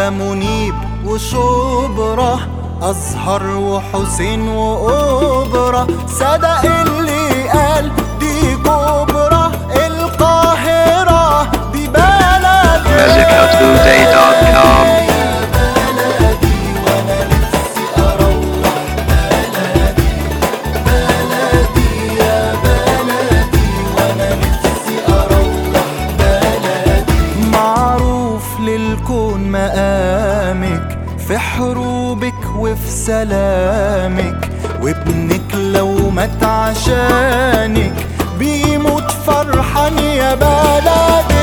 منيب وشبرا، أزهر وحسين وأوبرا، صدق اللي قال دي جبرا، القاهرة دي بلدي. MusicaToday.com. للكون مقامك في حروبك وفي سلامك، وابنك لو مات عشانك بيموت فرحان يا بلدي.